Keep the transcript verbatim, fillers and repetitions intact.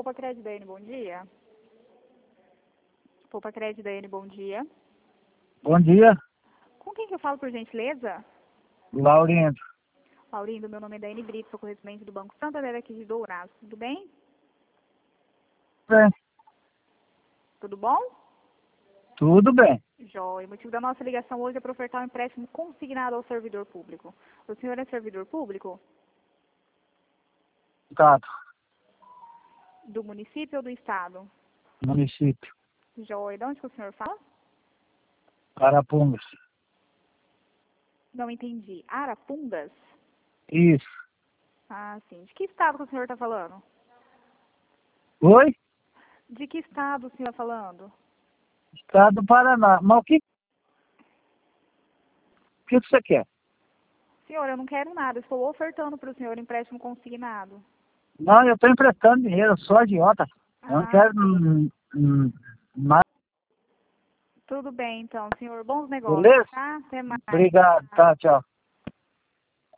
Poupa Crédito Daiane, bom dia. Poupa Crédito Daiane, bom dia. Bom dia, Com quem que eu falo, por gentileza? Laurindo. Laurindo, meu nome é Daiane Brito, sou correspondente do Banco Santander aqui de Dourados. Tudo bem? Bem, Tudo bom? tudo bem. Jóia. O motivo da nossa ligação hoje é para ofertar um empréstimo consignado ao servidor público. O senhor é servidor público? Estado, Do município ou do estado? município, Jóia. De onde que o senhor fala? Arapongas. Não entendi. Arapongas? Isso. Ah, sim. De que estado que o senhor está falando? Oi? De que estado o senhor está falando? Estado do Paraná. Mas o que, o que você quer? Senhor, eu não quero nada. Eu estou ofertando para o senhor empréstimo consignado. Não, eu estou emprestando dinheiro, eu sou idiota. Eu não Ah, quero sim. hum, hum, mais, Tudo bem, então, senhor. Bons negócios, beleza? tá? Até mais. Obrigado, tá, tchau.